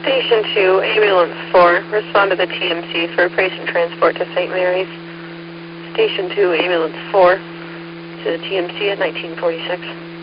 Station 2, Ambulance 4, respond to the TMC for patient transport to St. Mary's. Station 2, Ambulance 4, to the TMC at 1946.